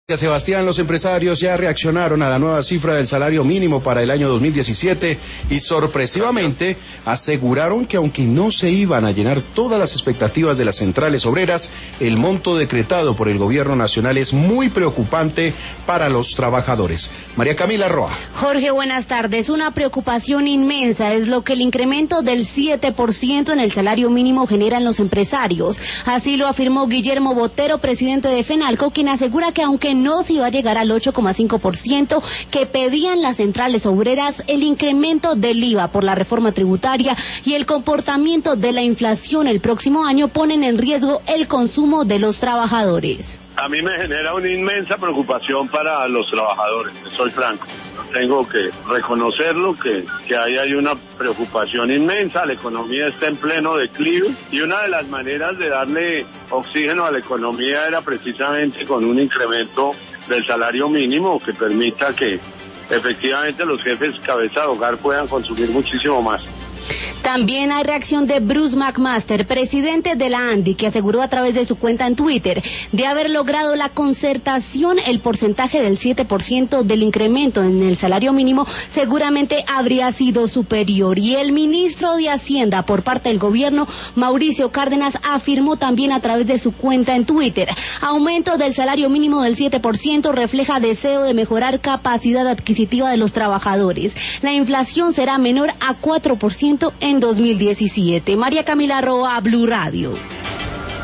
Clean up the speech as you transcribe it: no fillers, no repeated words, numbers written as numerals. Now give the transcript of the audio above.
Sebastián, los empresarios ya reaccionaron a la nueva cifra del salario mínimo para el año 2017 y sorpresivamente aseguraron que aunque no se iban a llenar todas las expectativas de las centrales obreras, el monto decretado por el gobierno nacional es muy preocupante para los trabajadores. María Camila Roa. Jorge, buenas tardes. Una preocupación inmensa es lo que el incremento del 7% en el salario mínimo genera en los empresarios. Así lo afirmó Guillermo Botero, presidente de FENALCO, quien asegura que aunque no se iba a llegar al 8,5% que pedían las centrales obreras, el incremento del IVA por la reforma tributaria y el comportamiento de la inflación el próximo año ponen en riesgo el consumo de los trabajadores. A mí me genera una inmensa preocupación para los trabajadores, soy franco. Tengo que reconocerlo, que ahí hay una preocupación inmensa, la economía está en pleno declive y una de las maneras de darle oxígeno a la economía era precisamente con un incremento del salario mínimo que permita que efectivamente los jefes cabeza de hogar puedan consumir muchísimo más. También hay reacción de Bruce McMaster, presidente de la ANDI, que aseguró a través de su cuenta en Twitter de haber logrado la concertación, el porcentaje del 7% del incremento en el salario mínimo seguramente habría sido superior. Y el ministro de Hacienda por parte del gobierno, Mauricio Cárdenas, afirmó también a través de su cuenta en Twitter: aumento del salario mínimo del 7% refleja deseo de mejorar capacidad adquisitiva de los trabajadores. La inflación será menor a 4% en 2017. María Camila Roa, Blue Radio.